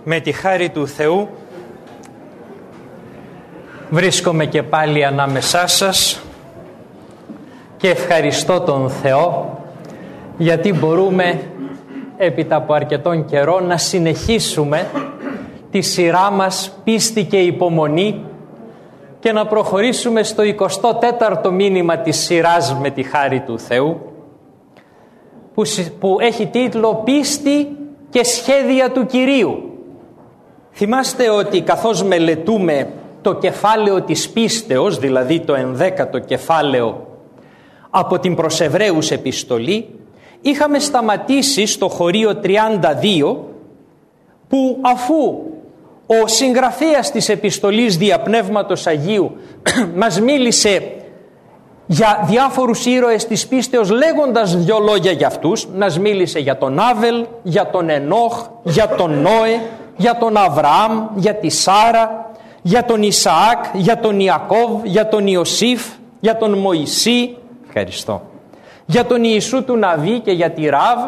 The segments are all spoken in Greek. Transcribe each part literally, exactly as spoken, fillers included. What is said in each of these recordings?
Με τη χάρη του Θεού βρίσκομαι και πάλι ανάμεσά σας και ευχαριστώ τον Θεό γιατί μπορούμε έπειτα από αρκετόν καιρό να συνεχίσουμε τη σειρά μας πίστη και υπομονή και να προχωρήσουμε στο εικοστό τέταρτο μήνυμα της σειράς με τη χάρη του Θεού που, που έχει τίτλο «Πίστη και σχέδια του Κυρίου». Θυμάστε ότι καθώς μελετούμε το κεφάλαιο της πίστεως, δηλαδή το ενδέκατο κεφάλαιο από την προς Εβραίους επιστολή, είχαμε σταματήσει στο χωρίο τριάντα δύο που αφού ο συγγραφέας της επιστολής δια Πνεύματος Αγίου μας μίλησε για διάφορους ήρωες της πίστεως λέγοντας δυο λόγια για αυτούς, μας μίλησε για τον Άβελ, για τον Ενόχ, για τον Νόε, για τον Αβραάμ, για τη Σάρα, για τον Ισαάκ, για τον Ιακώβ, για τον Ιωσήφ, για τον Μωυσή, ευχαριστώ, για τον Ιησού του Ναβί και για τη Ραβ.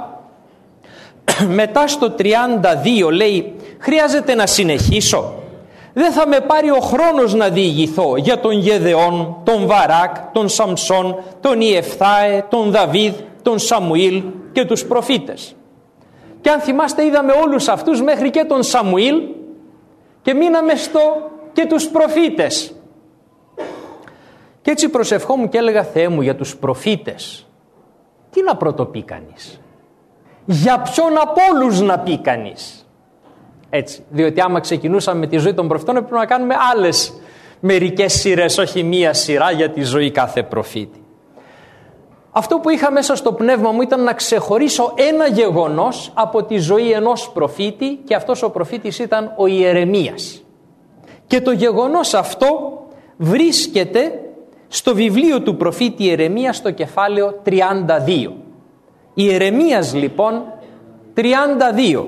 Μετά στο τριάντα δύο λέει, χρειάζεται να συνεχίσω, δεν θα με πάρει ο χρόνος να διηγηθώ για τον Γεδεών, τον Βαράκ, τον Σαμσόν, τον Ιεφθάε, τον Δαβίδ, τον Σαμουήλ και τους προφήτες. Και αν θυμάστε είδαμε όλους αυτούς μέχρι και τον Σαμουήλ και μείναμε στο και τους προφήτες. Και έτσι προσευχόμουν και έλεγα, Θεέ μου, για τους προφήτες τι να πρωτοπεί κανείς, για ποιον από όλους να πει κανείς. Έτσι, διότι άμα ξεκινούσαμε με τη ζωή των προφητών έπρεπε να κάνουμε άλλες μερικές σειρές, όχι μία σειρά για τη ζωή κάθε προφήτη. Αυτό που είχα μέσα στο πνεύμα μου ήταν να ξεχωρίσω ένα γεγονός από τη ζωή ενός προφήτη και αυτός ο προφήτης ήταν ο Ιερεμίας. Και το γεγονός αυτό βρίσκεται στο βιβλίο του προφήτη Ιερεμία στο κεφάλαιο τριάντα δύο. Ιερεμίας λοιπόν τριάντα δύο.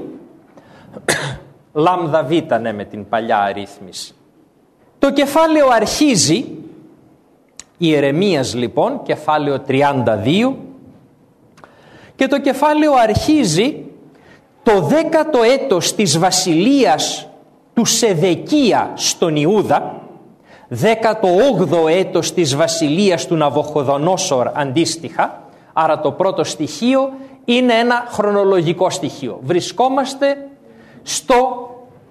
Λάμδα β, ναι, με την παλιά αρρύθμιση. Το κεφάλαιο αρχίζει, Ιερεμίας λοιπόν, κεφάλαιο τριάντα δύο, και το κεφάλαιο αρχίζει το δέκατο έτος της βασιλείας του Σεδεκία στον Ιούδα, δέκατο όγδοο έτος της βασιλείας του Ναβουχοδονόσορ αντίστοιχα, άρα το πρώτο στοιχείο είναι ένα χρονολογικό στοιχείο. Βρισκόμαστε στο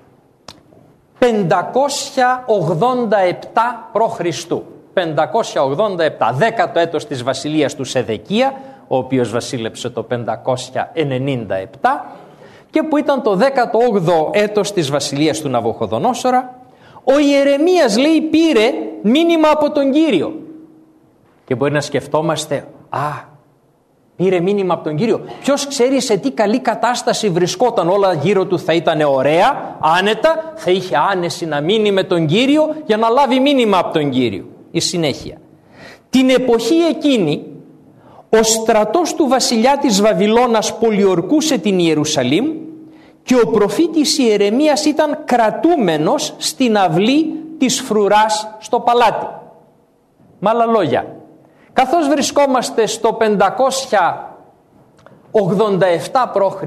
πεντακόσια ογδόντα επτά π.Χ. πεντακόσια ογδόντα επτά, δέκατο έτος της βασιλείας του Σεδεκία, ο οποίος βασίλεψε το πεντακόσια ενενήντα επτά και που ήταν το δέκατο όγδοο έτος της βασιλείας του Ναβουχοδονόσορα. Ο Ιερεμίας λέει πήρε μήνυμα από τον Κύριο και μπορεί να σκεφτόμαστε, α, πήρε μήνυμα από τον Κύριο. Ποιος ξέρει σε τι καλή κατάσταση βρισκόταν, όλα γύρω του θα ήταν ωραία, άνετα, θα είχε άνεση να μείνει με τον Κύριο για να λάβει μήνυμα από τον Κύριο. Η συνέχεια. Την εποχή εκείνη ο στρατός του βασιλιά της Βαβυλώνας πολιορκούσε την Ιερουσαλήμ και ο προφήτης Ιερεμίας ήταν κρατούμενος στην αυλή της φρουράς στο παλάτι. Με άλλα λόγια, καθώς βρισκόμαστε στο πεντακόσια ογδόντα επτά π.Χ.,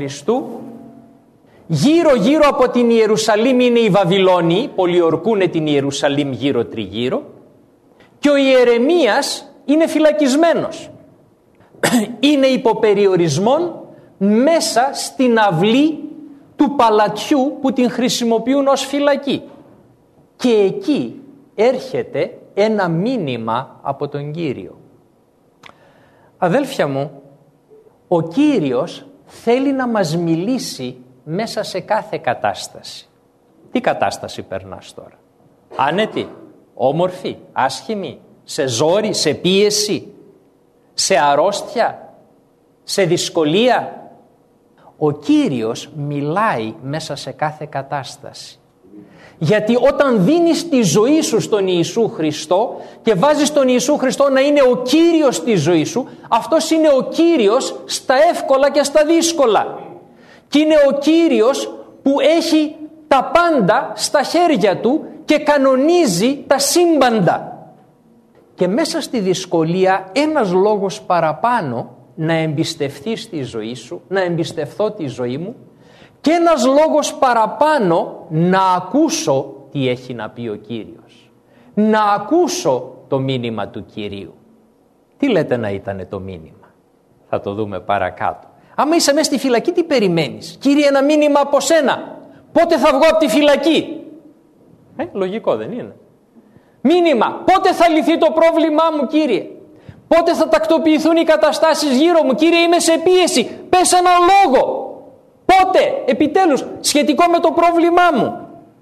γύρω γύρω από την Ιερουσαλήμ είναι οι Βαβυλώνιοι, πολιορκούν την Ιερουσαλήμ γύρω τριγύρω, και ο Ιερεμίας είναι φυλακισμένος. Είναι υποπεριορισμόν μέσα στην αυλή του παλατιού που την χρησιμοποιούν ως φυλακή. Και εκεί έρχεται ένα μήνυμα από τον Κύριο. Αδέλφια μου, ο Κύριος θέλει να μας μιλήσει μέσα σε κάθε κατάσταση. Τι κατάσταση περνάς τώρα? Άνετη, όμορφη, άσχημη, σε ζόρι, σε πίεση, σε αρρώστια, σε δυσκολία? Ο Κύριος μιλάει μέσα σε κάθε κατάσταση. Γιατί όταν δίνεις τη ζωή σου στον Ιησού Χριστό και βάζεις τον Ιησού Χριστό να είναι ο Κύριος της ζωής σου, αυτός είναι ο Κύριος στα εύκολα και στα δύσκολα. Και είναι ο Κύριος που έχει τα πάντα στα χέρια του και κανονίζει τα σύμπαντα. Και μέσα στη δυσκολία ένας λόγος παραπάνω να εμπιστευθείς τη ζωή σου, να εμπιστευθώ τη ζωή μου και ένας λόγος παραπάνω να ακούσω τι έχει να πει ο Κύριος. Να ακούσω το μήνυμα του Κυρίου. Τι λέτε να ήταν το μήνυμα? Θα το δούμε παρακάτω. Άμα είσαι μέσα στη φυλακή, τι περιμένεις? Κύριε, ένα μήνυμα από σένα. Πότε θα βγω από τη φυλακή? Ε, λογικό δεν είναι? Μήνυμα. Πότε θα λυθεί το πρόβλημά μου, Κύριε? Πότε θα τακτοποιηθούν οι καταστάσεις γύρω μου? Κύριε, είμαι σε πίεση. Πες έναν λόγο. Πότε, επιτέλους, σχετικό με το πρόβλημά μου.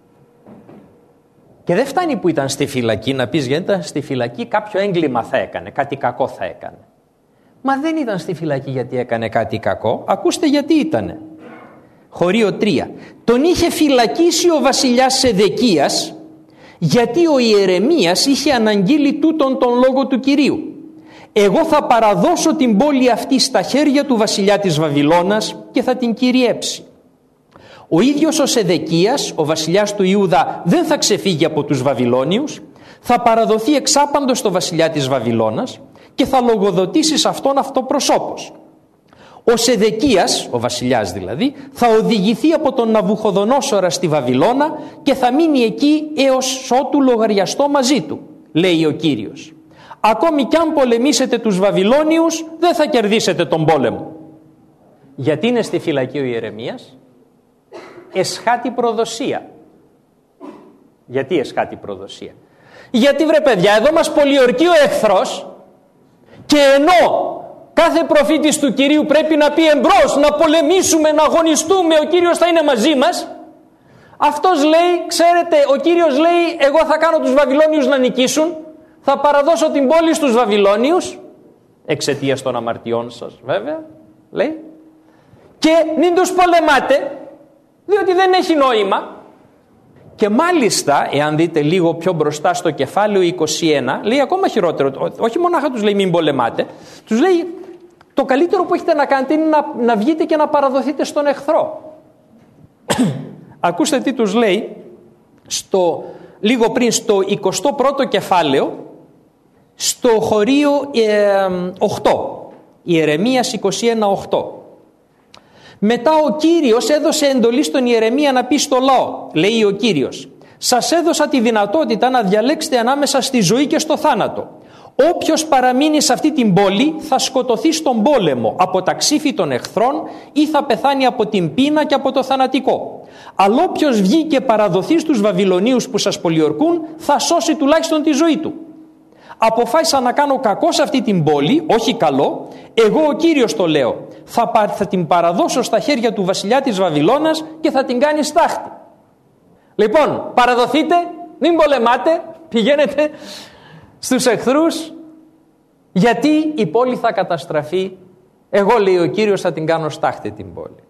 Και δεν φτάνει που ήταν στη φυλακή να πεις, γιατί ήταν στη φυλακή κάποιο έγκλημα θα έκανε, κάτι κακό θα έκανε. Μα δεν ήταν στη φυλακή γιατί έκανε κάτι κακό. Ακούστε γιατί ήτανε. Χωρίο τρία. Τον είχε φυλακίσει ο βασιλιάς Σεδεκίας, γιατί ο ιερεμίας είχε αναγγείλει τούτον τον λόγο του Κυρίου. Εγώ θα παραδώσω την πόλη αυτή στα χέρια του βασιλιά της Βαβυλώνας και θα την κυριέψει. Ο ίδιος ο Σεδεκίας, ο βασιλιάς του Ιούδα, δεν θα ξεφύγει από τους Βαβυλώνιους, θα παραδοθεί εξάπαντος στο βασιλιά της Βαβυλώνας και θα λογοδοτήσει σε αυτόν αυτοπροσώπως. Ο Σεδεκίας, ο βασιλιάς δηλαδή, θα οδηγηθεί από τον Ναβουχοδονόσορα στη Βαβυλώνα και θα μείνει εκεί έως ότου λογαριαστώ μαζί του, λέει ο Κύριος. Ακόμη κι αν πολεμήσετε τους Βαβυλώνιους, δεν θα κερδίσετε τον πόλεμο. Γιατί είναι στη φυλακή ο Ιερεμίας? Εσχάτη προδοσία. Γιατί εσχάτη προδοσία? Γιατί βρε παιδιά, εδώ μας πολιορκεί ο εχθρός και ενώ κάθε προφήτης του Κυρίου πρέπει να πει εμπρός, να πολεμήσουμε, να αγωνιστούμε, ο Κύριος θα είναι μαζί μας, αυτός λέει, ξέρετε, ο Κύριος λέει, εγώ θα κάνω τους Βαβυλώνιους να νικήσουν, θα παραδώσω την πόλη στους Βαβυλώνιους, εξαιτίας των αμαρτιών σας βέβαια, λέει, και μην τους πολεμάτε, διότι δεν έχει νόημα. Και μάλιστα, εάν δείτε λίγο πιο μπροστά στο κεφάλαιο είκοσι ένα, λέει ακόμα χειρότερο, όχι μονάχα τους λέει μην πολεμάτε, τους λέει το καλύτερο που έχετε να κάνετε είναι να, να βγείτε και να παραδοθείτε στον εχθρό. Ακούστε τι τους λέει στο, λίγο πριν στο εικοστό πρώτο κεφάλαιο, στο χωρίο ε, οκτώ, Ιερεμίας είκοσι ένα οκτώ. Μετά ο Κύριος έδωσε εντολή στον Ιερεμία να πει στο λαό, λέει ο Κύριος, σας έδωσα τη δυνατότητα να διαλέξετε ανάμεσα στη ζωή και στο θάνατο. Όποιος παραμείνει σε αυτή την πόλη θα σκοτωθεί στον πόλεμο από τα ξύφη των εχθρών ή θα πεθάνει από την πείνα και από το θανατικό. Αλλά όποιος βγει και παραδοθεί στους Βαβυλωνίους που σας πολιορκούν θα σώσει τουλάχιστον τη ζωή του. Αποφάσισα να κάνω κακό σε αυτή την πόλη, όχι καλό, εγώ ο Κύριος το λέω. Θα, θα την παραδώσω στα χέρια του βασιλιά της Βαβυλώνας και θα την κάνει στάχτη. Λοιπόν, παραδοθείτε, μην πολεμάτε, πηγαίνετε στους εχθρούς, γιατί η πόλη θα καταστραφεί. Εγώ, λέει ο Κύριος, θα την κάνω στάχτη την πόλη.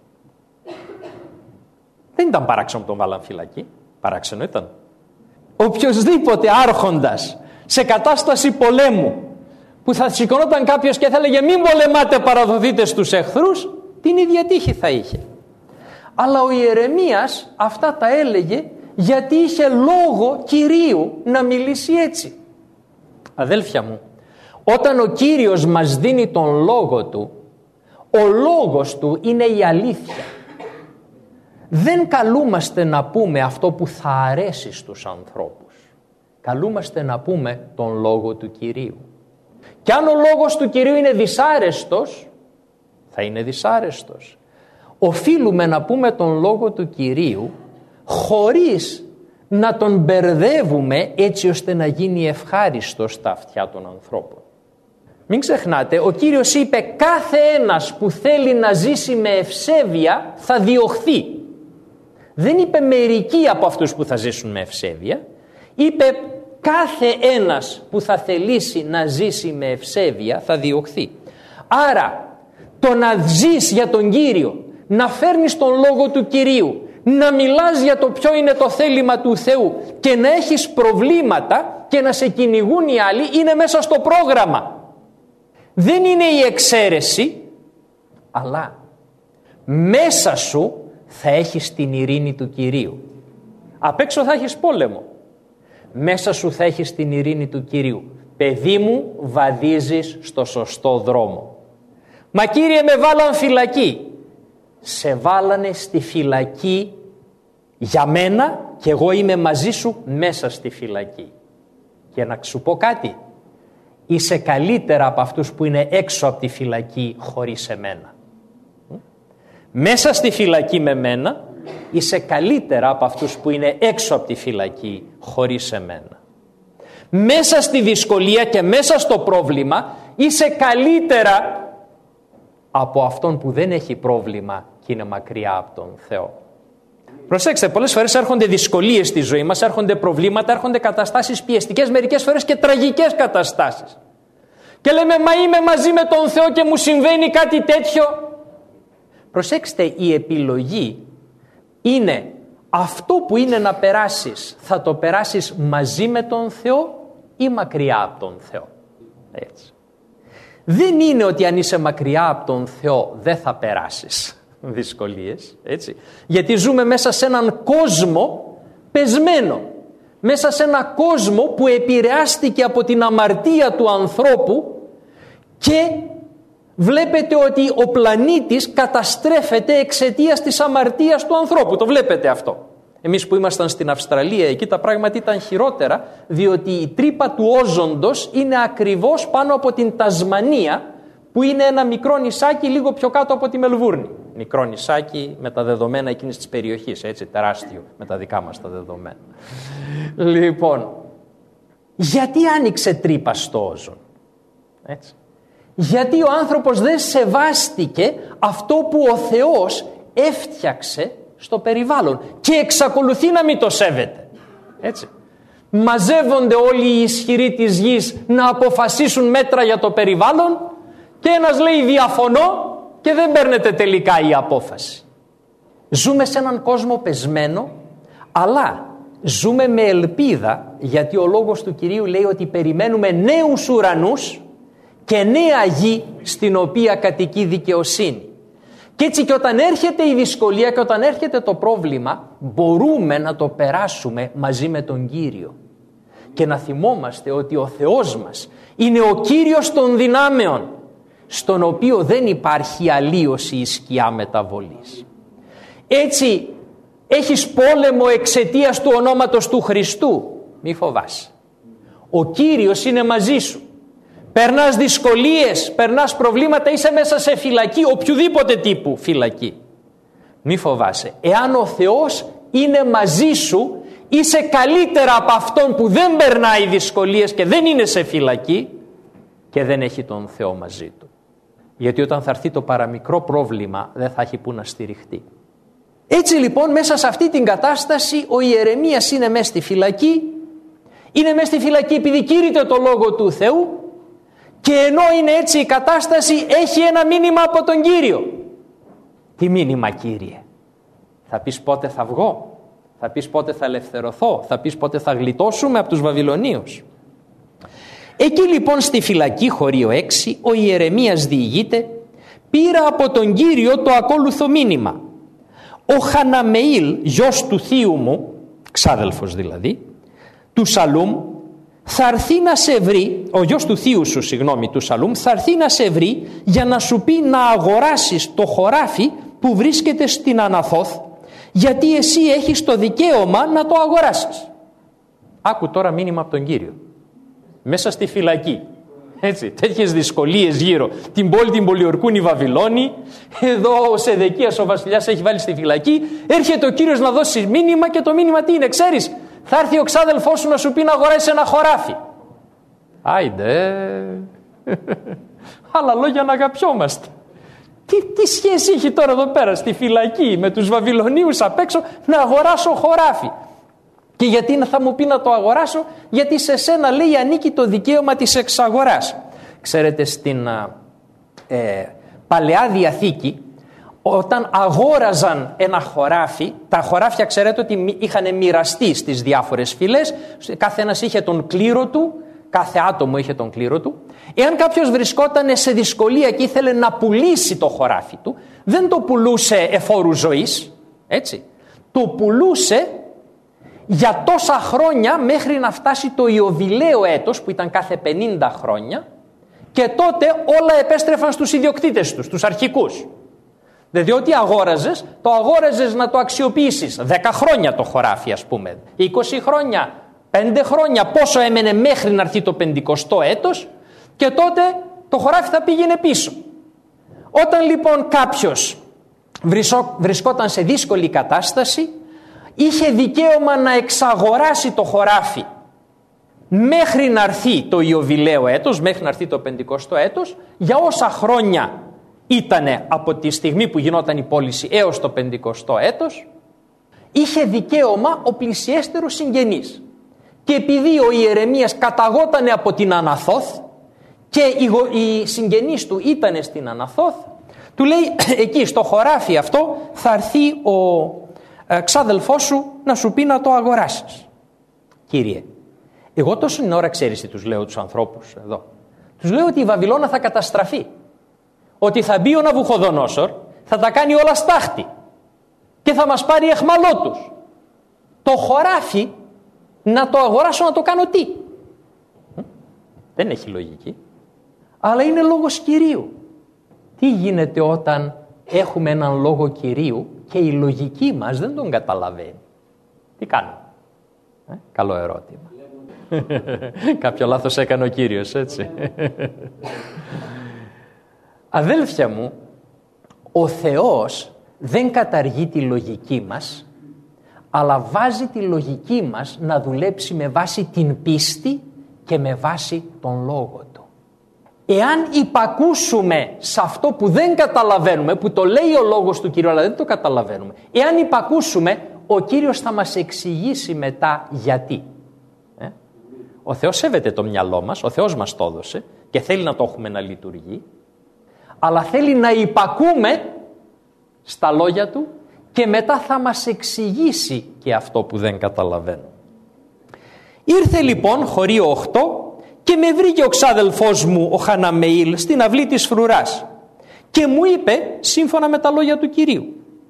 Δεν ήταν παράξενο που τον βάλαν φυλακή, παράξενο ήταν. Οποιοσδήποτε άρχοντας σε κατάσταση πολέμου που θα σηκωνόταν κάποιος και θα έλεγε μην πολεμάτε, παραδοθείτε στους εχθρούς, την ίδια τύχη θα είχε. Αλλά ο Ιερεμίας αυτά τα έλεγε γιατί είχε λόγο Κυρίου να μιλήσει έτσι. Αδέλφια μου, όταν ο Κύριος μας δίνει τον λόγο του, ο λόγος του είναι η αλήθεια. Δεν καλούμαστε να πούμε αυτό που θα αρέσει στους ανθρώπους. Καλούμαστε να πούμε τον λόγο του Κυρίου. Και αν ο λόγος του Κυρίου είναι δυσάρεστος, θα είναι δυσάρεστος. Οφείλουμε να πούμε τον λόγο του Κυρίου χωρίς να τον μπερδεύουμε έτσι ώστε να γίνει ευχάριστος στα αυτιά των ανθρώπων. Μην ξεχνάτε, ο Κύριος είπε κάθε ένας που θέλει να ζήσει με ευσέβεια θα διωχθεί. Δεν είπε μερικοί από αυτούς που θα ζήσουν με ευσέβεια, είπε κάθε ένας που θα θελήσει να ζήσει με ευσέβεια θα διωχθεί. Άρα το να ζεις για τον Κύριο, να φέρνεις τον λόγο του Κυρίου, να μιλάς για το ποιο είναι το θέλημα του Θεού και να έχεις προβλήματα και να σε κυνηγούν οι άλλοι είναι μέσα στο πρόγραμμα. Δεν είναι η εξαίρεση, αλλά μέσα σου θα έχεις την ειρήνη του Κυρίου. Απ' έξω θα έχεις πόλεμο. Μέσα σου θα έχεις την ειρήνη του Κυρίου. Παιδί μου, βαδίζεις στο σωστό δρόμο. Μα Κύριε, με βάλαν φυλακή. σε βάλανε στη φυλακή για μένα και εγώ είμαι μαζί σου μέσα στη φυλακή. Και να σου πω κάτι, είσαι καλύτερα από αυτούς που είναι έξω από τη φυλακή χωρίς εμένα. Μέσα στη φυλακή με μένα είσαι καλύτερα από αυτούς που είναι έξω από τη φυλακή χωρίς εμένα. Μέσα στη δυσκολία και μέσα στο πρόβλημα είσαι καλύτερα από αυτόν που δεν έχει πρόβλημα και είναι μακριά από τον Θεό. Προσέξτε, πολλές φορές έρχονται δυσκολίες στη ζωή μας, έρχονται προβλήματα, έρχονται καταστάσεις πιεστικές, μερικές φορές και τραγικές καταστάσεις. Και λέμε, μα είμαι μαζί με τον Θεό και μου συμβαίνει κάτι τέτοιο. Προσέξτε, η επιλογή είναι αυτό που είναι να περάσεις, θα το περάσεις μαζί με τον Θεό ή μακριά από τον Θεό. Έτσι. Δεν είναι ότι αν είσαι μακριά από τον Θεό δεν θα περάσεις δυσκολίες, έτσι. Γιατί ζούμε μέσα σε έναν κόσμο πεσμένο, μέσα σε ένα κόσμο που επηρεάστηκε από την αμαρτία του ανθρώπου και βλέπετε ότι ο πλανήτης καταστρέφεται εξαιτίας της αμαρτίας του ανθρώπου. Το βλέπετε αυτό. Εμείς που ήμασταν στην Αυστραλία, εκεί τα πράγματα ήταν χειρότερα, διότι η τρύπα του όζοντος είναι ακριβώς πάνω από την Τασμανία, που είναι ένα μικρό νησάκι λίγο πιο κάτω από τη Μελβούρνη. Μικρό νησάκι με τα δεδομένα εκείνης της περιοχής, έτσι, τεράστιο με τα δικά μας τα δεδομένα. Λοιπόν, γιατί άνοιξε τρύπα στο όζον, έτσι? Γιατί ο άνθρωπος δεν σεβάστηκε αυτό που ο Θεός έφτιαξε στο περιβάλλον και εξακολουθεί να μην το σέβεται, έτσι. Μαζεύονται όλοι οι ισχυροί της γης να αποφασίσουν μέτρα για το περιβάλλον και ένας λέει διαφωνώ και δεν παίρνεται τελικά η απόφαση. Ζούμε σε έναν κόσμο πεσμένο, αλλά ζούμε με ελπίδα, γιατί ο λόγος του Κυρίου λέει ότι περιμένουμε νέους ουρανούς και νέα γη στην οποία κατοικεί δικαιοσύνη. Και έτσι και όταν έρχεται η δυσκολία και όταν έρχεται το πρόβλημα, μπορούμε να το περάσουμε μαζί με τον Κύριο. Και να θυμόμαστε ότι ο Θεός μας είναι ο Κύριος των δυνάμεων, στον οποίο δεν υπάρχει αλλίωση ή σκιά μεταβολής. Έτσι έχεις πόλεμο εξαιτίας του ονόματος του Χριστού, μη φοβάσαι. Ο Κύριος είναι μαζί σου. Περνάς δυσκολίες, περνάς προβλήματα, είσαι μέσα σε φυλακή, οποιοδήποτε τύπου φυλακή. Μη φοβάσαι. Εάν ο Θεός είναι μαζί σου, είσαι καλύτερα από αυτόν που δεν περνάει δυσκολίες και δεν είναι σε φυλακή και δεν έχει τον Θεό μαζί του. Γιατί όταν θα έρθει το παραμικρό πρόβλημα δεν θα έχει που να στηριχτεί. Έτσι λοιπόν μέσα σε αυτή την κατάσταση ο Ιερεμίας είναι μέσα στη φυλακή, είναι μέσα στη φυλακή επειδή κήρυτε το Λόγο του Θεού και ενώ είναι έτσι η κατάσταση έχει ένα μήνυμα από τον Κύριο. Τι μήνυμα, Κύριε? Θα πεις πότε θα βγω, θα πεις πότε θα ελευθερωθώ, θα πεις πότε θα γλιτώσουμε από τους Βαβυλωνίους. Εκεί λοιπόν στη φυλακή, χωρίο έξι, ο Ιερεμίας διηγείται, πήρα από τον Κύριο το ακόλουθο μήνυμα. Ο Χαναμεήλ, γιος του θείου μου, ξάδελφος δηλαδή, του Σαλούμ, θα έρθει να σε βρει, ο γιος του θείου σου, συγγνώμη, του Σαλούμ, θα έρθει να σε βρει για να σου πει να αγοράσεις το χωράφι που βρίσκεται στην Αναθόθ, γιατί εσύ έχεις το δικαίωμα να το αγοράσεις. Άκου τώρα μήνυμα από τον Κύριο. Μέσα στη φυλακή. Έτσι, τέτοιες δυσκολίες γύρω. Την πόλη την πολιορκούν οι Βαβυλώνοι. Εδώ ο Σεδεκίας ο βασιλιάς έχει βάλει στη φυλακή. Έρχεται ο Κύριος να δώσει μήνυμα και το μήνυμα τι είναι, ξέρεις? Θα έρθει ο ξάδελφός σου να σου πει να αγοράσεις ένα χωράφι. Άιντε. Άλλα λόγια να αγαπιόμαστε. Τι, τι σχέση έχει τώρα εδώ πέρα στη φυλακή με τους Βαβυλωνίους απ' έξω να αγοράσω χωράφι? Και γιατί θα μου πει να το αγοράσω? Γιατί σε σένα, λέει, ανήκει το δικαίωμα της εξαγοράς. Ξέρετε, στην ε, Παλαιά Διαθήκη, όταν αγόραζαν ένα χωράφι, τα χωράφια ξέρετε ότι είχαν μοιραστεί στις διάφορες φυλές, κάθε ένας είχε τον κλήρο του, κάθε άτομο είχε τον κλήρο του. Εάν κάποιος βρισκόταν σε δυσκολία και ήθελε να πουλήσει το χωράφι του, δεν το πουλούσε εφόρου ζωής, έτσι, το πουλούσε για τόσα χρόνια μέχρι να φτάσει το Ιωβιλέο έτος που ήταν κάθε πενήντα χρόνια και τότε όλα επέστρεφαν στους ιδιοκτήτες τους, τους αρχικούς. Δηλαδή ό,τι αγόραζες, το αγόραζες να το αξιοποιήσεις. Δέκα χρόνια το χωράφι, ας πούμε, είκοσι χρόνια, πέντε χρόνια, πόσο έμενε μέχρι να έρθει το πεντηκοστό έτος, και τότε το χωράφι θα πήγαινε πίσω. Όταν λοιπόν κάποιος βρισκόταν σε δύσκολη κατάσταση, είχε δικαίωμα να εξαγοράσει το χωράφι μέχρι να έρθει το ιωβιλέο έτος, μέχρι να έρθει το πεντηκοστό έτος, για όσα χρόνια ήτανε από τη στιγμή που γινόταν η πώληση έως το πεντηκοστό έτος, είχε δικαίωμα ο πλησιέστερος συγγενής. Και επειδή ο Ιερεμίας καταγότανε από την Αναθώθ και οι συγγενείς του ήτανε στην Αναθώθ, του λέει, εκεί στο χωράφι αυτό θα έρθει ο ε, ξάδελφός σου να σου πει να το αγοράσεις. Κύριε, εγώ τόσο ώρα, ξέρεις τι τους λέω τους ανθρώπους εδώ. Τους λέω ότι η Βαβυλώνα θα καταστραφεί. Ότι θα μπει ο Ναβουχοδονόσορ, θα τα κάνει όλα στάχτη και θα μας πάρει εχμαλό τους. Το χωράφι να το αγοράσω, να το κάνω τι? Δεν έχει λογική. Αλλά είναι λόγος Κυρίου. Τι γίνεται όταν έχουμε έναν λόγο Κυρίου και η λογική μας δεν τον καταλαβαίνει? Τι κάνουμε? Ε, καλό ερώτημα. Κάποιο λάθος έκανε ο Κύριος, έτσι. Αδέλφια μου, ο Θεός δεν καταργεί τη λογική μας, αλλά βάζει τη λογική μας να δουλέψει με βάση την πίστη και με βάση τον λόγο του. Εάν υπακούσουμε σε αυτό που δεν καταλαβαίνουμε, που το λέει ο λόγος του Κυρίου αλλά δεν το καταλαβαίνουμε, εάν υπακούσουμε, ο Κύριος θα μας εξηγήσει μετά γιατί. Ε? Ο Θεός σέβεται το μυαλό μας, ο Θεός μας το έδωσε και θέλει να το έχουμε να λειτουργεί, αλλά θέλει να υπακούμε στα λόγια του και μετά θα μας εξηγήσει και αυτό που δεν καταλαβαίνω. Ήρθε λοιπόν χωρίο οκτώ και με βρήκε ο ξάδελφός μου ο Χαναμεήλ στην αυλή της φρουράς και μου είπε σύμφωνα με τα λόγια του Κυρίου,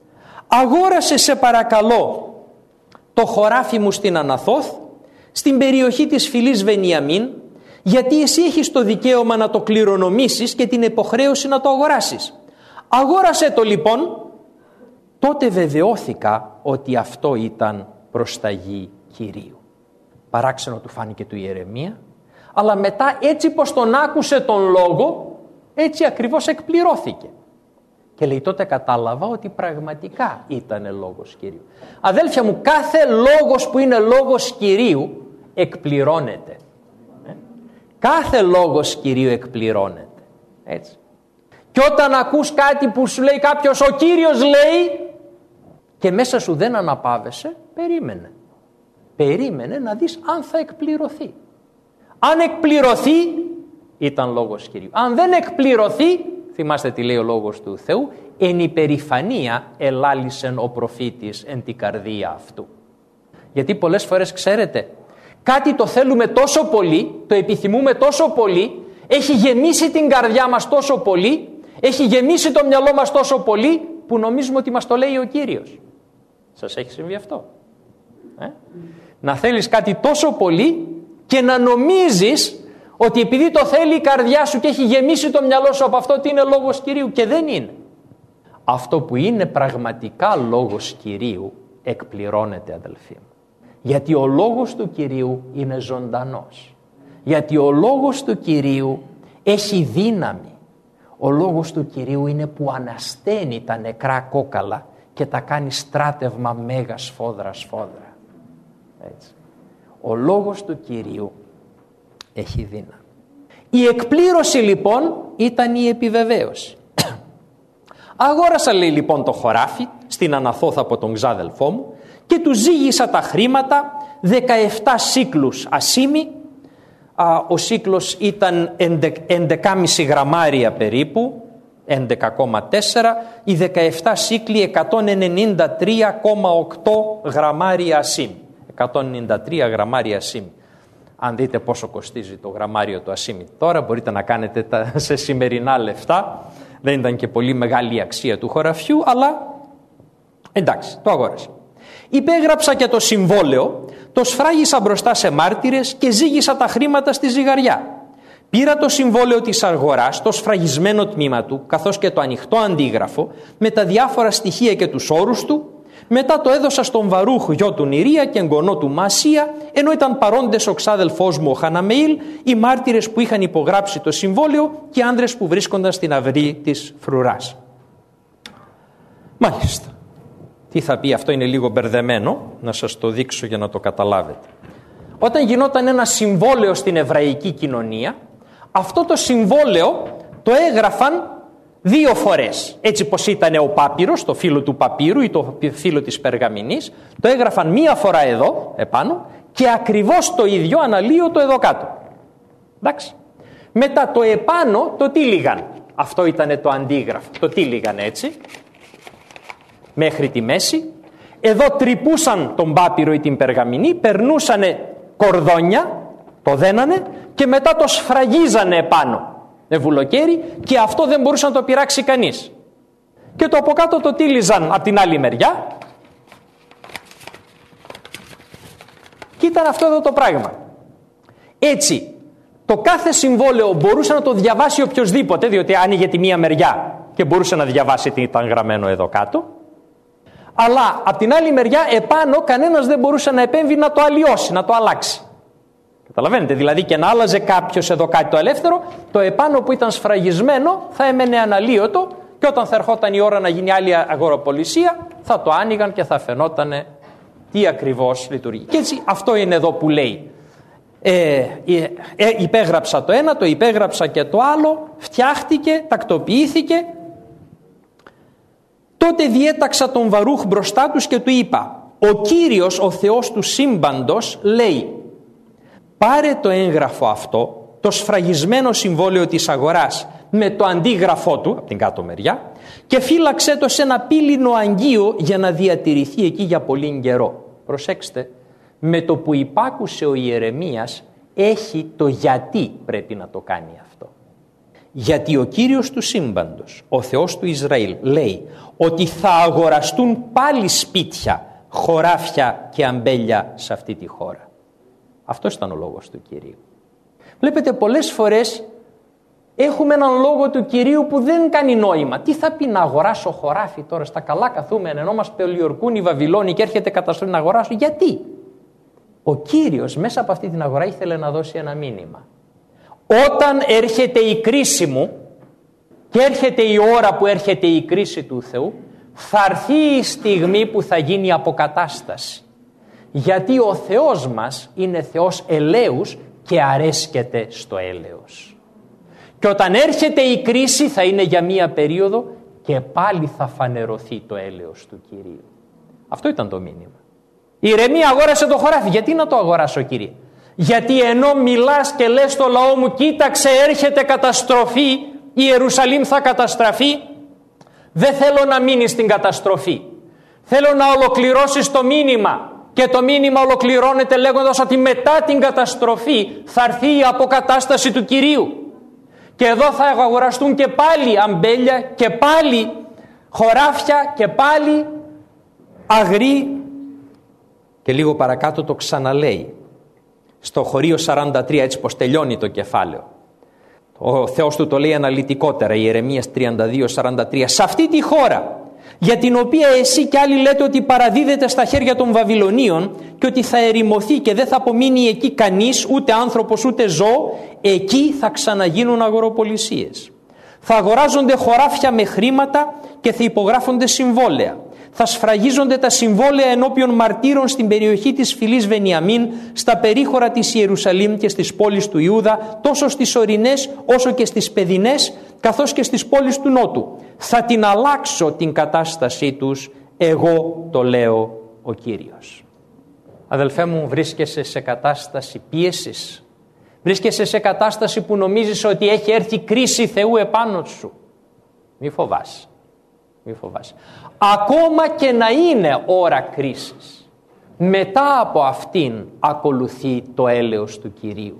αγόρασε σε παρακαλώ το χωράφι μου στην Αναθώθ, στην περιοχή της φυλής Βενιαμίν, γιατί εσύ έχεις το δικαίωμα να το κληρονομήσεις και την υποχρέωση να το αγοράσεις. Αγόρασε το λοιπόν. Τότε βεβαιώθηκα ότι αυτό ήταν προσταγή Κυρίου. Παράξενο του φάνηκε του Ιερεμία, αλλά μετά έτσι πως τον άκουσε τον λόγο, έτσι ακριβώς εκπληρώθηκε. Και λέει, τότε κατάλαβα ότι πραγματικά ήταν λόγος Κυρίου. Αδέλφια μου, κάθε λόγος που είναι λόγος Κυρίου εκπληρώνεται. Ε? Κάθε λόγος Κυρίου εκπληρώνεται. Έτσι. Και όταν ακούς κάτι που σου λέει κάποιος, ο Κύριος λέει, και μέσα σου δεν αναπάβεσαι, περίμενε. Περίμενε να δεις αν θα εκπληρωθεί. Αν εκπληρωθεί, ήταν λόγος Κυρίου. Αν δεν εκπληρωθεί, θυμάστε τι λέει ο λόγος του Θεού, εν υπερηφανία ελάλησεν ο προφήτης εν την καρδία αυτού. Γιατί πολλές φορές, ξέρετε, κάτι το θέλουμε τόσο πολύ, το επιθυμούμε τόσο πολύ, έχει γεμίσει την καρδιά μας τόσο πολύ, έχει γεμίσει το μυαλό μας τόσο πολύ, που νομίζουμε ότι μας το λέει ο Κύριος. Σας έχει συμβεί αυτό? Ε? Να θέλεις κάτι τόσο πολύ και να νομίζεις ότι επειδή το θέλει η καρδιά σου και έχει γεμίσει το μυαλό σου από αυτό, ότι είναι λόγος Κυρίου, και δεν είναι. Αυτό που είναι πραγματικά λόγος Κυρίου εκπληρώνεται, αδελφοί μου. Γιατί ο λόγος του Κυρίου είναι ζωντανός. Γιατί ο λόγος του Κυρίου έχει δύναμη. Ο λόγος του Κυρίου είναι που ανασταίνει τα νεκρά κόκαλα και τα κάνει στράτευμα μέγα σφόδρα σφόδρα. Έτσι. Ο λόγος του Κυρίου έχει δύναμη. Η εκπλήρωση λοιπόν ήταν η επιβεβαίωση. Αγόρασα, λέει, λοιπόν το χωράφι στην Αναθώθ από τον ξάδελφό μου και του ζύγισα τα χρήματα, δεκαεπτά σύκλους ασήμι. Ο σύκλος ήταν έντεκα κόμμα πέντε γραμμάρια περίπου, έντεκα κόμμα τέσσερα, οι δεκαεπτά σύκλοι εκατόν ενενήντα τρία κόμμα οκτώ γραμμάρια ασήμι. εκατόν ενενήντα τρία γραμμάρια ασήμι. Αν δείτε πόσο κοστίζει το γραμμάριο του ασήμι τώρα, μπορείτε να κάνετε τα, σε σημερινά λεφτά. Δεν ήταν και πολύ μεγάλη η αξία του χωραφιού, αλλά εντάξει, το αγόρασα. Υπέγραψα και το συμβόλαιο, το σφράγισα μπροστά σε μάρτυρες και ζύγισα τα χρήματα στη ζυγαριά. Πήρα το συμβόλαιο της αγοράς, το σφραγισμένο τμήμα του, καθώς και το ανοιχτό αντίγραφο, με τα διάφορα στοιχεία και τους όρους του. Μετά το έδωσα στον Βαρούχ, γιο του Νηρία και εγγονό του Μασία, ενώ ήταν παρόντες ο ξάδελφός μου ο Χαναμεήλ, οι μάρτυρες που είχαν υπογράψει το συμβόλαιο και οι άνδρες που βρίσκονταν στην αυρή της φρουράς. Μάλιστα. Τι θα πει, αυτό είναι λίγο μπερδεμένο, να σας το δείξω για να το καταλάβετε. Όταν γινόταν ένα συμβόλαιο στην εβραϊκή κοινωνία, αυτό το συμβόλαιο το έγραφαν δύο φορές. Έτσι πως ήταν ο πάπυρος, το φύλλο του παπύρου ή το φύλλο της περγαμηνής, το έγραφαν μία φορά εδώ επάνω και ακριβώς το ίδιο αναλύωτο εδώ κάτω. Εντάξει. Μετά το επάνω το τύλιγαν. Αυτό ήταν το αντίγραφο. Το τύλιγαν έτσι μέχρι τη μέση. Εδώ τρυπούσαν τον πάπυρο ή την περγαμηνή, περνούσανε κορδόνια, το δένανε και μετά το σφραγίζανε επάνω με βουλοκαίρι και αυτό δεν μπορούσε να το πειράξει κανείς. Και το από κάτω το τύλιζαν από την άλλη μεριά και ήταν αυτό εδώ το πράγμα. Έτσι, το κάθε συμβόλαιο μπορούσε να το διαβάσει οποιοσδήποτε, διότι άνοιγε τη μία μεριά και μπορούσε να διαβάσει τι ήταν γραμμένο εδώ κάτω. Αλλά από την άλλη μεριά επάνω κανένας δεν μπορούσε να επέμβει να το αλλοιώσει, να το αλλάξει. Καταλαβαίνετε, δηλαδή και να άλλαζε κάποιος εδώ κάτι το ελεύθερο, το επάνω που ήταν σφραγισμένο θα έμενε αναλύωτο και όταν θα ερχόταν η ώρα να γίνει άλλη αγοροπολισία θα το άνοιγαν και θα φαινόταν τι ακριβώς λειτουργεί. Και έτσι αυτό είναι εδώ που λέει. Ε, ε, ε, υπέγραψα το ένα, το υπέγραψα και το άλλο, φτιάχτηκε, τακτοποιήθηκε. Τότε διέταξα τον Βαρούχ μπροστά τους και του είπα, ο Κύριος, ο Θεός του σύμπαντος, λέει, πάρε το έγγραφο αυτό, το σφραγισμένο συμβόλαιο της αγοράς με το αντίγραφό του, από την κάτω μεριά, και φύλαξε το σε ένα πύληνο αγγείο για να διατηρηθεί εκεί για πολύ καιρό. Προσέξτε, με το που υπάκουσε ο Ιερεμίας έχει το γιατί πρέπει να το κάνει αυτό. Γιατί ο Κύριος του σύμπαντος, ο Θεός του Ισραήλ, λέει ότι θα αγοραστούν πάλι σπίτια, χωράφια και αμπέλια σε αυτή τη χώρα. Αυτός ήταν ο λόγος του Κυρίου. Βλέπετε, πολλές φορές έχουμε έναν λόγο του Κυρίου που δεν κάνει νόημα. Τι θα πει να αγοράσω χωράφι τώρα, στα καλά καθούμενα, ενώ μας πελιορκούν οι Βαβυλώνοι και έρχεται καταστροφή να αγοράσω. Γιατί? Ο Κύριος μέσα από αυτή την αγορά ήθελε να δώσει ένα μήνυμα. Όταν έρχεται η κρίση μου και έρχεται η ώρα που έρχεται η κρίση του Θεού, θα έρθει η στιγμή που θα γίνει η αποκατάσταση. Γιατί ο Θεός μας είναι Θεός ελέους και αρέσκεται στο έλεος. Και όταν έρχεται η κρίση θα είναι για μία περίοδο και πάλι θα φανερωθεί το έλεος του Κυρίου. Αυτό ήταν το μήνυμα. Η Ιερεμία αγόρασε το χωράφι. Γιατί να το αγοράσω, Κύριε? Γιατί ενώ μιλάς και λες στο λαό μου, κοίταξε έρχεται καταστροφή, η Ιερουσαλήμ θα καταστραφεί, δεν θέλω να μείνει στην καταστροφή. Θέλω να ολοκληρώσεις το μήνυμα. Και το μήνυμα ολοκληρώνεται λέγοντας ότι μετά την καταστροφή θα έρθει η αποκατάσταση του Κυρίου. Και εδώ θα αγοραστούν και πάλι αμπέλια και πάλι χωράφια και πάλι αγροί. Και λίγο παρακάτω το ξαναλέει. Στο χωρίο σαράντα τρία, έτσι πως τελειώνει το κεφάλαιο. Ο Θεός του το λέει αναλυτικότερα, Ιερεμίας τριάντα δύο σαράντα τρία. Σε αυτή τη χώρα, για την οποία εσύ κι άλλοι λέτε ότι παραδίδεται στα χέρια των Βαβυλωνίων και ότι θα ερημωθεί και δεν θα απομείνει εκεί κανείς, ούτε άνθρωπος ούτε ζώο, εκεί θα ξαναγίνουν αγοροπολισίες. Θα αγοράζονται χωράφια με χρήματα και θα υπογράφονται συμβόλαια. Θα σφραγίζονται τα συμβόλαια ενώπιον μαρτύρων στην περιοχή της φυλής Βενιαμίν, στα περίχωρα της Ιερουσαλήμ και στις πόλεις του Ιούδα, τόσο στις ορεινές όσο και στις παιδινές, καθώς και στις πόλεις του Νότου. Θα την αλλάξω την κατάστασή τους, εγώ το λέω ο Κύριος. Αδελφέ μου, βρίσκεσαι σε κατάσταση πίεσης. Βρίσκεσαι σε κατάσταση που νομίζεις ότι έχει έρθει κρίση Θεού επάνω σου. Μη φοβάσαι. Μη φοβάσαι. Ακόμα και να είναι ώρα κρίσης, μετά από αυτήν ακολουθεί το έλεος του Κυρίου.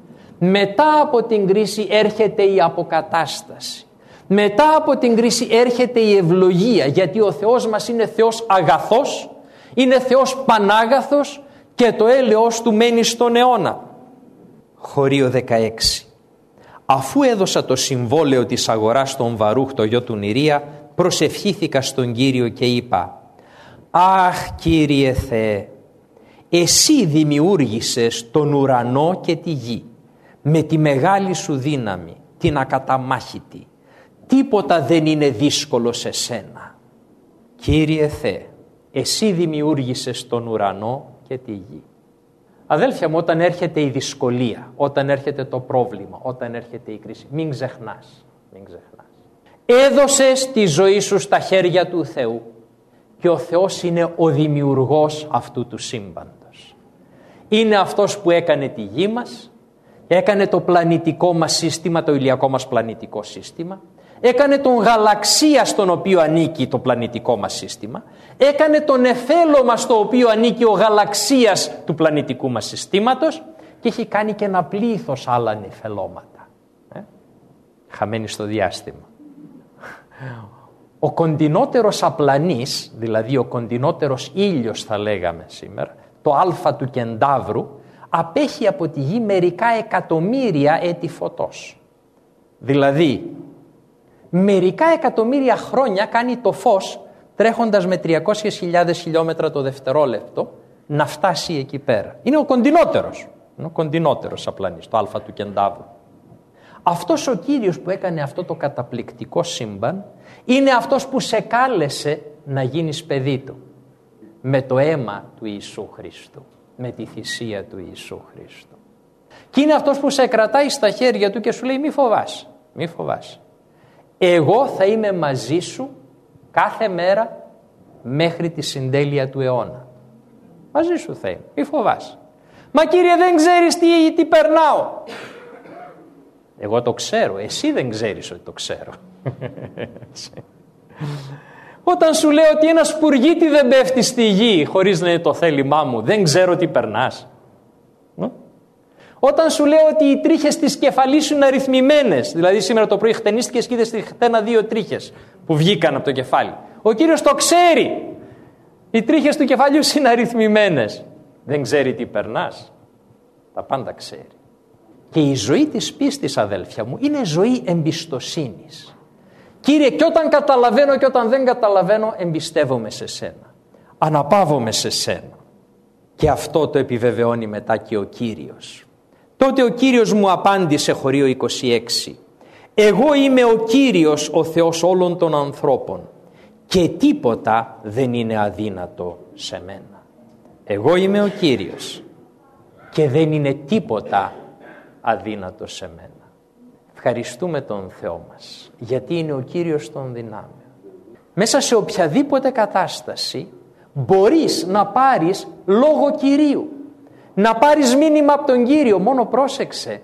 Μετά από την κρίση έρχεται η αποκατάσταση. Μετά από την κρίση έρχεται η ευλογία, γιατί ο Θεός μας είναι Θεός αγαθός, είναι Θεός πανάγαθος και το έλεος του μένει στον αιώνα. Χωρίο δεκαέξι. Αφού έδωσα το συμβόλαιο της αγοράς στον Βαρούχ, το γιο του Νηρία, προσευχήθηκα στον Κύριο και είπα: «Αχ, Κύριε Θεέ, εσύ δημιούργησες τον ουρανό και τη γη με τη μεγάλη σου δύναμη, την ακαταμάχητη. Τίποτα δεν είναι δύσκολο σε σένα. Κύριε Θεέ, εσύ δημιούργησες τον ουρανό και τη γη». Αδέλφια μου, όταν έρχεται η δυσκολία, όταν έρχεται το πρόβλημα, όταν έρχεται η κρίση, μην ξεχνάς, μην ξεχνάς. Έδωσες τη ζωή σου στα χέρια του Θεού και ο Θεός είναι ο δημιουργός αυτού του σύμπαντος. Είναι αυτός που έκανε τη γη μας, έκανε το πλανητικό μας σύστημα, το ηλιακό μας πλανητικό σύστημα, έκανε τον γαλαξία στον οποίο ανήκει το πλανητικό μας σύστημα, έκανε τον εφέλωμα στο οποίο ανήκει ο γαλαξίας του πλανητικού μας συστήματος και έχει κάνει και ένα πλήθος άλλα νεφελώματα. Ε? Χαμένοι στο διάστημα. Ο κοντινότερος απλανής, δηλαδή ο κοντινότερος ήλιος θα λέγαμε σήμερα, το α του Κεντάβρου, απέχει από τη γη μερικά εκατομμύρια έτη φωτός. Δηλαδή, μερικά εκατομμύρια χρόνια κάνει το φως, τρέχοντας με τριακόσιες χιλιάδες χιλιόμετρα το δευτερόλεπτο, να φτάσει εκεί πέρα. Είναι ο κοντινότερος, είναι ο κοντινότερος απλανής, το α του Κεντάβρου. Αυτός ο Κύριος που έκανε αυτό το καταπληκτικό σύμπαν, είναι αυτός που σε κάλεσε να γίνεις παιδί του, με το αίμα του Ιησού Χριστού, με τη θυσία του Ιησού Χριστού. Και είναι αυτός που σε κρατάει στα χέρια του και σου λέει: μη φοβάσαι, μη φοβάσαι. Εγώ θα είμαι μαζί σου κάθε μέρα μέχρι τη συντέλεια του αιώνα. Μαζί σου θα είμαι, μη φοβάσαι. Μα Κύριε, δεν ξέρεις τι, τι περνάω. Εγώ το ξέρω, εσύ δεν ξέρεις ότι το ξέρω. Όταν σου λέω ότι ένα σπουργίτι δεν πέφτει στη γη χωρίς να είναι το θέλημά μου, δεν ξέρω τι περνάς. Όταν σου λέω ότι οι τρίχες της κεφαλής σου είναι αριθμημένες, δηλαδή σήμερα το πρωί χτενίστηκες και είδες χτένα δύο τρίχες που βγήκαν από το κεφάλι. Ο Κύριος το ξέρει. Οι τρίχες του κεφαλιού σου είναι αριθμημένες. Δεν ξέρει τι περνάς. Τα πάντα ξέρει. Και η ζωή της πίστης, αδέλφια μου, είναι ζωή εμπιστοσύνης. Κύριε, και όταν καταλαβαίνω και όταν δεν καταλαβαίνω, εμπιστεύομαι σε σένα. Αναπαύομαι σε σένα. Και αυτό το επιβεβαιώνει μετά και ο Κύριος. Τότε ο Κύριος μου απάντησε, χωρίο είκοσι έξι, «Εγώ είμαι ο Κύριος, ο Θεός όλων των ανθρώπων και τίποτα δεν είναι αδύνατο σε μένα». Εγώ είμαι ο Κύριος και δεν είναι τίποτα αδύνατο σε μένα. Ευχαριστούμε τον Θεό μας, γιατί είναι ο Κύριος των δυνάμεων. Μέσα σε οποιαδήποτε κατάσταση μπορείς να πάρεις λόγο Κυρίου, να πάρεις μήνυμα από τον Κύριο. Μόνο πρόσεξε,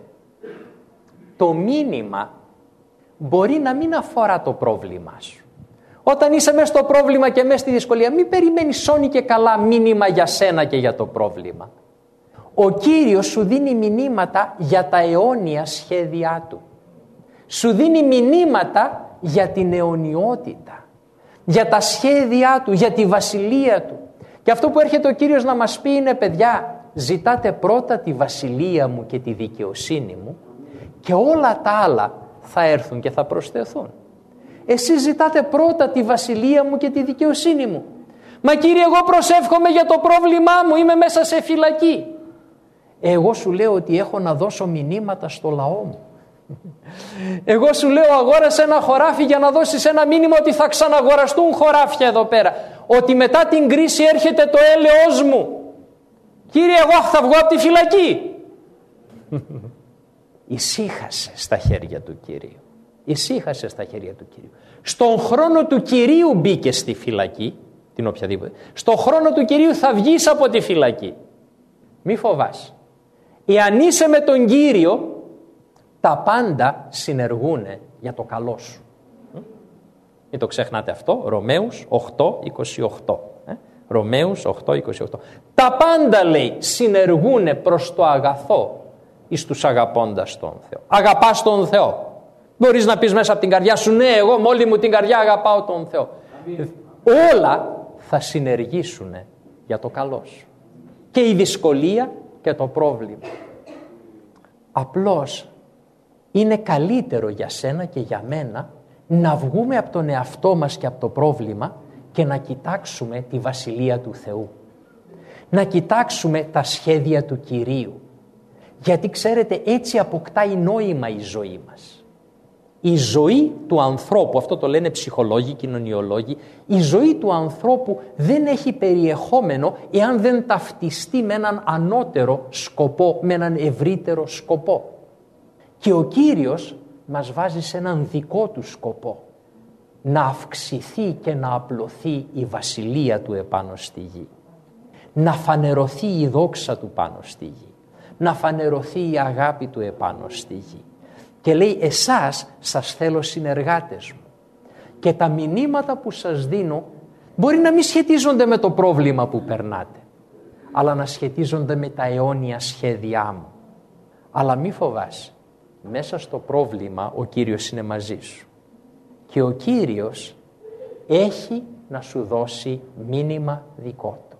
το μήνυμα μπορεί να μην αφορά το πρόβλημά σου. Όταν είσαι μέσα στο πρόβλημα και μέσα στη δυσκολία, μην περιμένεις σώνει και καλά μήνυμα για σένα και για το πρόβλημα. Ο Κύριος σου δίνει μηνύματα για τα αιώνια σχέδιά Του. Σου δίνει μηνύματα για την αιωνιότητα, για τα σχέδιά Του, για τη βασιλεία Του. Και αυτό που έρχεται ο Κύριος να μας πει είναι: παιδιά, ζητάτε πρώτα τη βασιλεία μου και τη δικαιοσύνη μου και όλα τα άλλα θα έρθουν και θα προσθεθούν. Εσείς ζητάτε πρώτα τη βασιλεία μου και τη δικαιοσύνη μου. Μα Κύριε, εγώ προσεύχομαι για το πρόβλημά μου, είμαι μέσα σε φυλακή. Εγώ σου λέω ότι έχω να δώσω μηνύματα στο λαό μου. Εγώ σου λέω αγόρασε ένα χωράφι για να δώσεις ένα μήνυμα ότι θα ξαναγοραστούν χωράφια εδώ πέρα. Ότι μετά την κρίση έρχεται το έλεος μου. Κύριε, εγώ θα βγω από τη φυλακή. Ησύχασε στα χέρια του Κυρίου. Ησύχασε στα χέρια του Κυρίου. Στον χρόνο του Κυρίου μπήκε στη φυλακή, την οποιαδήποτε. Στον χρόνο του Κυρίου θα βγεις από τη φυλακή. Μη φοβάσαι. Εάν είσαι με τον Κύριο, τα πάντα συνεργούνε για το καλό σου. Μην το ξεχνάτε αυτό. Ρωμαίους οκτώ είκοσι οκτώ. Ε? Ρωμαίους οκτώ είκοσι οκτώ. Τα πάντα, λέει, συνεργούνε προς το αγαθό εις τους αγαπώντας τον Θεό. Αγαπάς τον Θεό. Μπορείς να πεις μέσα από την καρδιά σου: ναι, εγώ με όλη μου την καρδιά αγαπάω τον Θεό. Όλα θα συνεργήσουν για το καλό σου. Και η δυσκολία και το πρόβλημα. Απλώς είναι καλύτερο για σένα και για μένα να βγούμε από τον εαυτό μας και από το πρόβλημα και να κοιτάξουμε τη Βασιλεία του Θεού. Να κοιτάξουμε τα σχέδια του Κυρίου. Γιατί ξέρετε, έτσι αποκτάει νόημα η ζωή μας. Η ζωή του ανθρώπου, αυτό το λένε ψυχολόγοι, κοινωνιολόγοι, η ζωή του ανθρώπου δεν έχει περιεχόμενο εάν δεν ταυτιστεί με έναν ανώτερο σκοπό, με έναν ευρύτερο σκοπό. Και ο Κύριος μας βάζει σε έναν δικό του σκοπό. Να αυξηθεί και να απλωθεί η βασιλεία του επάνω στη γη. Να φανερωθεί η δόξα του πάνω στη γη. Να φανερωθεί η αγάπη του επάνω στη γη. Και λέει, εσάς σας θέλω συνεργάτες μου. Και τα μηνύματα που σας δίνω μπορεί να μην σχετίζονται με το πρόβλημα που περνάτε, αλλά να σχετίζονται με τα αιώνια σχέδιά μου. Αλλά μη φοβάσαι, μέσα στο πρόβλημα ο Κύριος είναι μαζί σου. Και ο Κύριος έχει να σου δώσει μήνυμα δικό του.